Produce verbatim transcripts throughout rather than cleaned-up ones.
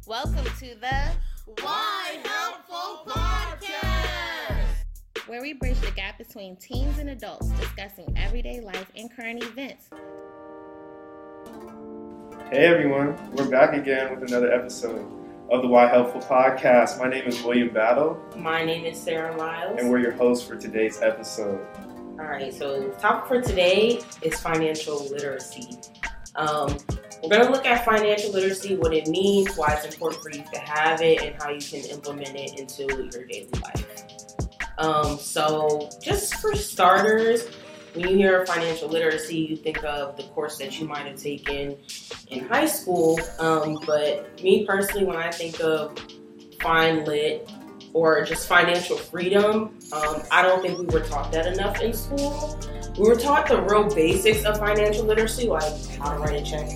Welcome to the Why Helpful Podcast, where we bridge the gap between teens and adults discussing everyday life and current events. Hey everyone, we're back again with another episode of the Why Helpful Podcast. My name is William Battle. My name is Sarah Lyles. And we're your hosts for today's episode. Alright, so the topic for today is financial literacy. Um, we're going to look at financial literacy, what it means, why it's important for you to have it, and how you can implement it into your daily life. Um, so just for starters, when you hear financial literacy, you think of the course that you might have taken in high school. Um, but me personally, when I think of FineLit or just financial freedom, um, I don't think we were taught that enough in school. We were taught the real basics of financial literacy, like how to write a check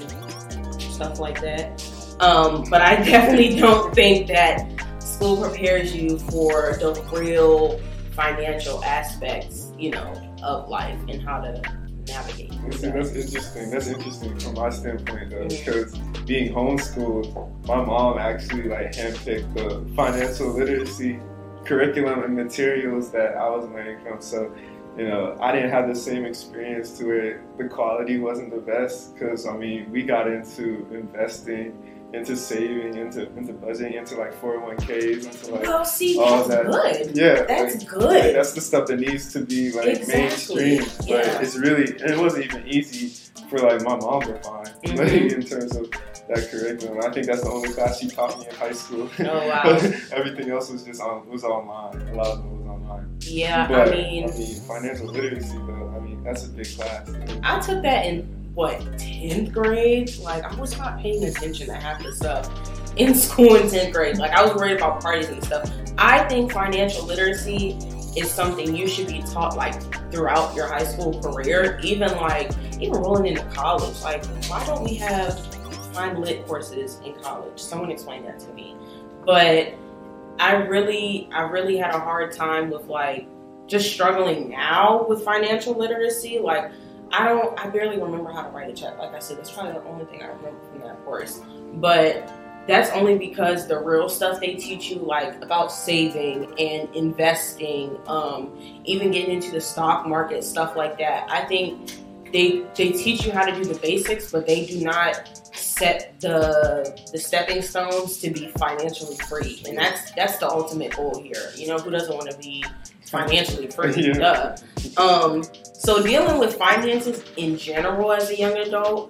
and stuff like that. Um, but I definitely don't think that school prepares you for the real financial aspects, you know, of life and how to navigate. See, that's interesting. That's interesting from my standpoint, though, because being homeschooled, my mom actually like handpicked the financial literacy curriculum and materials that I was learning from. So, you know, I didn't have the same experience to where the quality wasn't the best. Because I mean, we got into investing, into saving, into into budgeting, into like four oh one k's, into like well, see, all that's that. good. Yeah, that's like, good. Like, that's the stuff that needs to be like exactly. mainstream. Yeah. But it's really, and it wasn't even easy for like my mom to find, mm-hmm. like in terms of that curriculum. I think that's the only class she taught me in high school. Oh wow! Everything else was just on was online. A lot of it was online. Yeah, but, I mean, I mean, financial literacy though. I mean, that's a big class. I took that in what tenth grade. Like I was not paying attention to half the stuff in school in tenth grade. Like I was worried about parties and stuff. I think financial literacy is something you should be taught like throughout your high school career, even like even rolling into college. Like why don't we have FineLit courses in college? Someone explain that to me. But I really, I really had a hard time with like just struggling now with financial literacy. Like I don't, I barely remember how to write a check. Like I said, that's probably the only thing I remember from that course. But that's only because the real stuff they teach you, like about saving and investing, um, even getting into the stock market, stuff like that. I think they they teach you how to do the basics, but they do not set the the stepping stones to be financially free. And that's that's the ultimate goal here. You know, who doesn't want to be financially free? Yeah. Duh. Um, so dealing with finances in general as a young adult,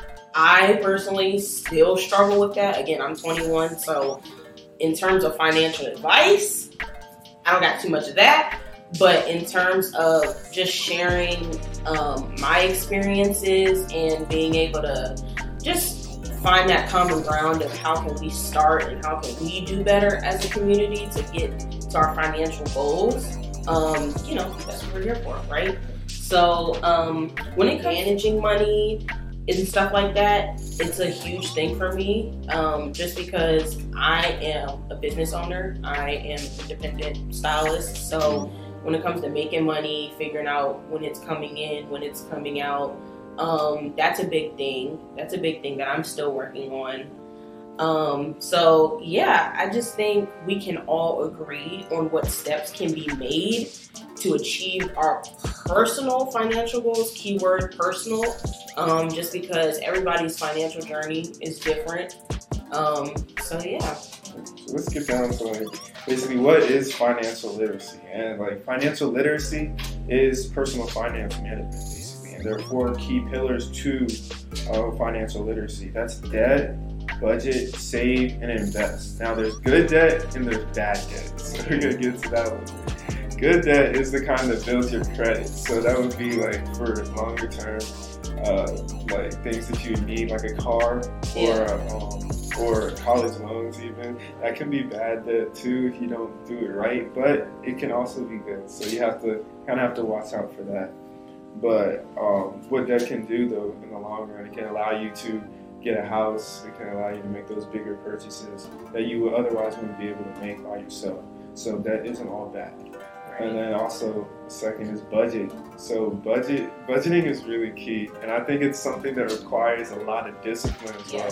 I personally still struggle with that. Again, I'm twenty-one, so in terms of financial advice, I don't got too much of that. But in terms of just sharing um, my experiences and being able to just find that common ground of how can we start and how can we do better as a community to get to our financial goals, um, you know, that's what we're here for, right? So um, when it comes to managing money and stuff like that, it's a huge thing for me, um, just because I am a business owner. I am an independent stylist, so when it comes to making money, figuring out when it's coming in, when it's coming out, um, that's a big thing. That's a big thing that I'm still working on. Um, so yeah, I just think we can all agree on what steps can be made to achieve our personal financial goals, keyword personal, um, just because everybody's financial journey is different. Um, so yeah. So let's get down to like basically what is financial literacy. And like financial literacy is personal finance management basically. And there are four key pillars to uh, financial literacy. That's debt, budget, save, and invest. Now there's good debt and there's bad debt. So we're gonna get to that one. Good debt is the kind that builds your credit. So that would be like for longer term, uh, like things that you need, like a car or Yeah. um, or college loans even. That can be bad debt too if you don't do it right, but it can also be good. So you have to kind of have to watch out for that. But um, what that can do though in the long run, it can allow you to get a house. It can allow you to make those bigger purchases that you would otherwise wouldn't be able to make by yourself. So that isn't all bad. And then also the second is budget. So budget budgeting is really key, and I think it's something that requires a lot of discipline as well. Yes.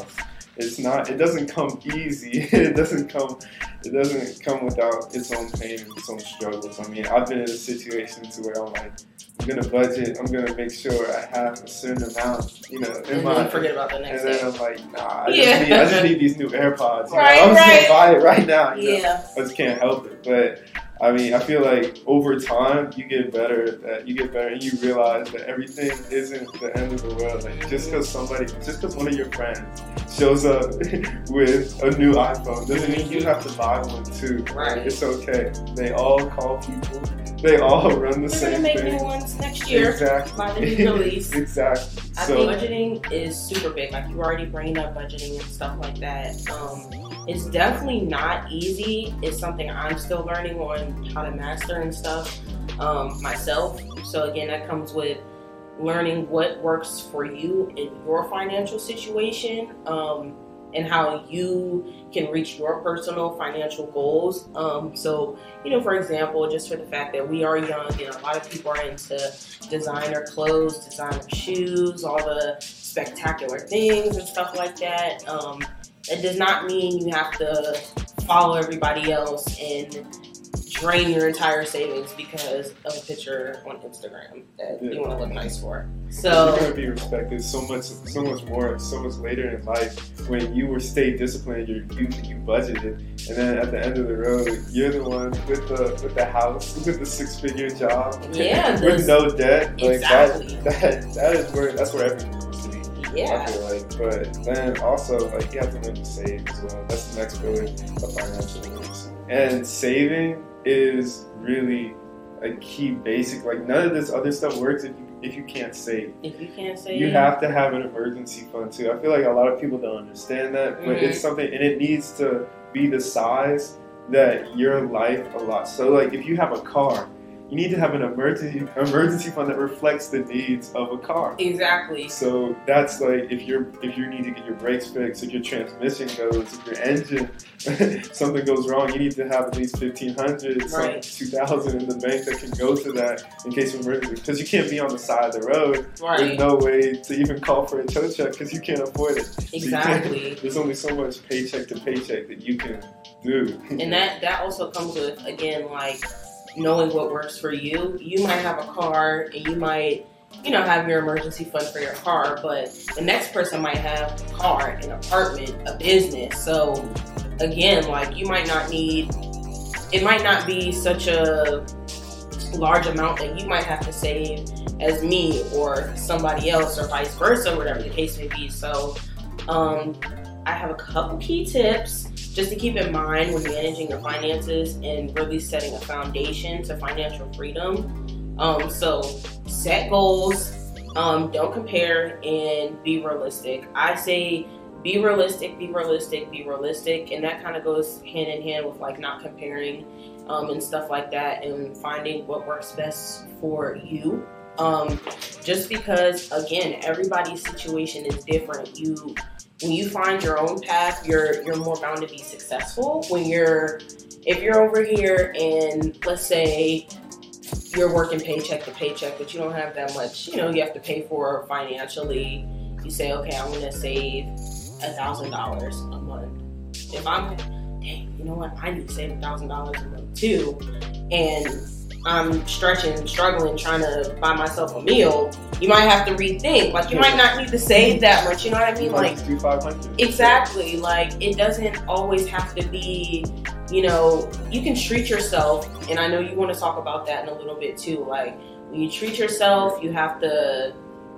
it's not. It doesn't come easy. It doesn't come. It doesn't come without its own pain and its own struggles. I mean, I've been in a situation to where I'm like, I'm gonna budget. I'm gonna make sure I have a certain amount, you know, in And my. then forget about the next And then day. I'm like, nah, I Yeah. just need. I just need these new AirPods. You Right, know? I'm right. just gonna buy it right now. You know? Yeah. I just can't help it. But I mean, I feel like over time you get better at that. You get better, and you realize that everything isn't the end of the world. Like just because somebody, just because one of your friends shows up with a new iPhone doesn't mean you have to buy one too. Right. It's okay. They all call people. They all run the We're same gonna make thing. new ones next year. Exactly. By the new release. Exactly. I So think budgeting is super big. Like you already bringing up budgeting and stuff like that. Um, it's definitely not easy. It's something I'm still learning on how to master and stuff um, myself. So again, that comes with learning what works for you in your financial situation um, and how you can reach your personal financial goals. Um, so, you know, for example, just for the fact that we are young and a lot of people are into designer clothes, designer shoes, all the spectacular things and stuff like that. Um, it does not mean you have to follow everybody else and drain your entire savings because of a picture on Instagram that Yeah. you want to look nice for. you're So, gonna be respected so much, so much more, so much later in life when you were stay disciplined, your youth, and you budgeted, and then at the end of the road, you're the one with the with the house, with the six figure job, Yeah, with this- no debt. Like Exactly. that, that, that is where that's where everything needs to be. I yeah. feel like, but then also like you have to learn to save as well. That's the next pillar of financial literacy. And saving is really a key basic. Like none of this other stuff works if you if you can't save. If you can't say You have to have an emergency fund too. I feel like a lot of people don't understand that, but Mhm. it's something, and it needs to be the size that your life allows. So like if you have a car, you need to have an emergency emergency fund that reflects the needs of a car. Exactly. So that's like if you're if you need to get your brakes fixed, if your transmission goes, if your engine something goes wrong, you need to have at least fifteen hundred, Right. two thousand in the bank that can go to that in case of emergency. Because you can't be on the side of the road Right. with no way to even call for a tow truck because you can't afford it. So you can't- Exactly. there's only so much paycheck to paycheck that you can do. And that that also comes with, again, like knowing what works for you. You might have a car and you might, you know, have your emergency fund for your car, but the next person might have a car, an apartment, a business. So again, like you might not need, it might not be such a large amount that you might have to save as me or somebody else or vice versa, whatever the case may be. So um, I have a couple key tips just to keep in mind when managing your finances and really setting a foundation to financial freedom. Um, so set goals, um, don't compare, and be realistic. I say be realistic, be realistic, be realistic, and that kind of goes hand in hand with like not comparing um, and stuff like that, and finding what works best for you. Um, just because, again, everybody's situation is different. You When you find your own path, you're you're more bound to be successful. When you're, if you're over here and let's say you're working paycheck to paycheck, but you don't have that much, you know, you have to pay for financially. You say, okay, I'm gonna save a thousand dollars a month. If I'm, dang, you know what? I need to save a thousand dollars a month too, and I'm stretching, struggling, trying to buy myself a meal. You might have to rethink. Like, you might not need to save that much. You know what I mean? You might Like, just do five hundred. exactly. Like, it doesn't always have to be, you know, you can treat yourself. And I know you want to talk about that in a little bit too. Like, when you treat yourself, you have to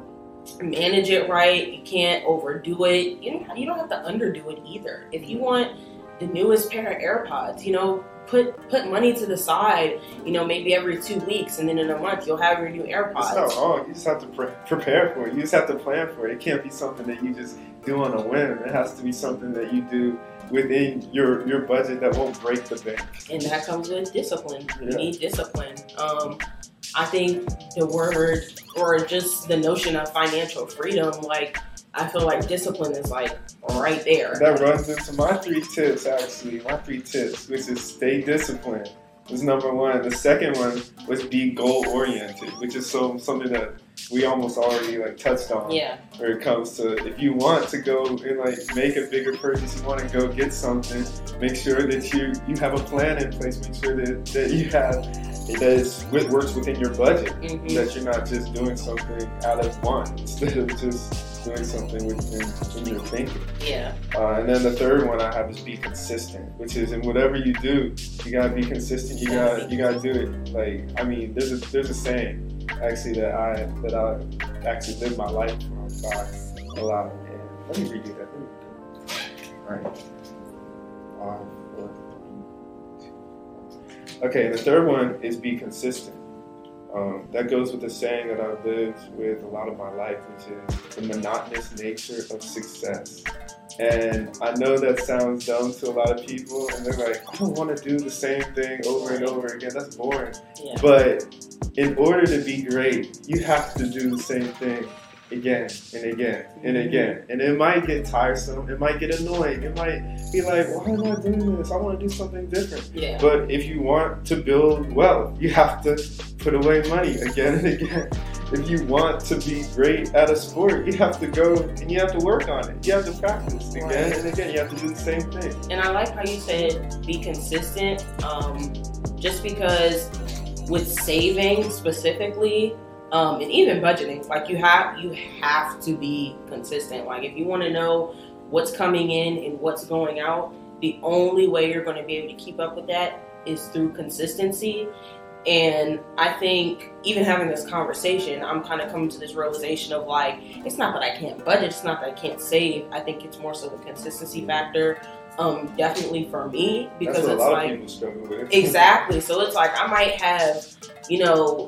manage it right. You can't overdo it. You don't, you don't have to underdo it either. If you want the newest pair of AirPods, you know, put put money to the side, you know, maybe every two weeks, and then in a month you'll have your new It's AirPods. not wrong. You just have to pre- prepare for it. You just have to plan for it. It can't be something that you just do on a whim. It has to be something that you do within your your budget that won't break the bank. And that comes with discipline. You Yeah. need discipline. Um, I think the word, or just the notion of financial freedom, like, I feel like discipline is like right there. That runs into my three tips, actually. My three tips, which is stay disciplined, was number one. The second one was be goal oriented, which is so something that we almost already like touched on. Yeah. Where it comes to, if you want to go and like make a bigger purchase, you want to go get something, make sure that you you have a plan in place. Make sure that, that you have that it's, it works within your budget. Mm-hmm. That you're not just doing something out of want instead of just doing something within in your thinking. Yeah. Uh, and then the third one I have is be consistent, which is in whatever you do, you gotta be consistent. You gotta you gotta do it. Like I mean, there's a there's a saying actually that I that I actually live my life by a lot. And let me redo that. Let me redo that. All right. Five, four, three, two. Okay. The third one is be consistent. Um, that goes with the saying that I've lived with a lot of my life, which is the monotonous nature of success. And I know that sounds dumb to a lot of people, and they're like, I don't want to do the same thing over and over again. That's boring. Yeah. But in order to be great, you have to do the same thing again and again and again. And it might get tiresome. It might get annoying. It might be like, why am I doing this? I want to do something different. Yeah. But if you want to build wealth, you have to put away money again and again. If you want to be great at a sport, you have to go and you have to work on it. You have to practice again Right. and again. You have to do the same thing. And I like how you said be consistent, um, just because with saving specifically, um, and even budgeting, like you have you have to be consistent. Like if you want to know what's coming in and what's going out, the only way you're going to be able to keep up with that is through consistency. And I think even having this conversation, I'm kind of coming to this realization of like, it's not that I can't budget, it's not that I can't save. I think it's more so the consistency factor. Um, definitely for me, because That's what it's a lot like of people struggle with. exactly. So it's like I might have, you know,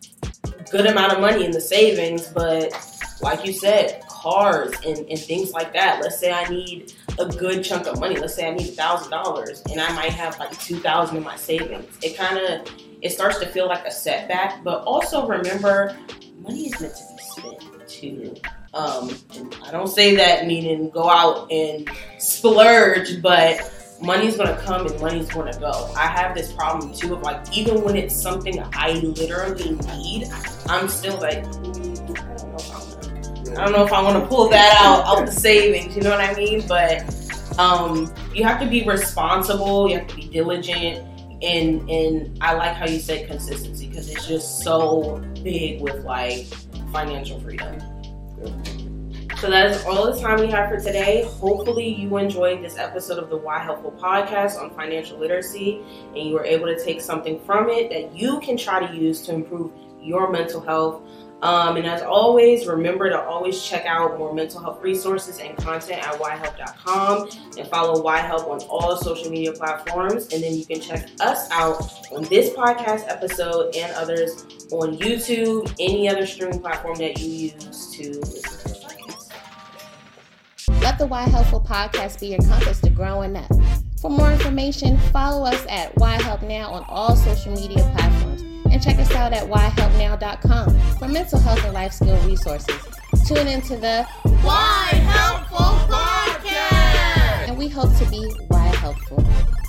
good amount of money in the savings, but like you said, cars and, and things like that. Let's say I need a good chunk of money. Let's say I need a thousand dollars, and I might have like two thousand in my savings. It kind of it starts to feel like a setback. But also remember, money is meant to be spent too. Um, and I don't say that meaning go out and splurge, but money's gonna come and money's gonna go. I have this problem too of like, even when it's something I literally need, I'm still like, mm, I don't know if I'm gonna, I don't know if I want to pull that out out the savings. You know what I mean? But um, you have to be responsible. You have to be diligent. And and I like how you said consistency, because it's just so big with like financial freedom. So that is all the time we have for today. Hopefully you enjoyed this episode of the Why Helpful podcast on financial literacy, and you were able to take something from it that you can try to use to improve your mental health. Um, and as always, remember to always check out more mental health resources and content at y help dot com, and follow YHelp on all social media platforms. And then you can check us out on this podcast episode and others on YouTube, any other streaming platform that you use to listen to the podcast. Let the Why Helpful podcast be your compass to growing up. For more information, follow us at Y Help Now on all social media platforms. And check us out at y help now dot com for mental health and life skill resources. Tune into the Why Helpful Podcast! And we hope to be Why Helpful.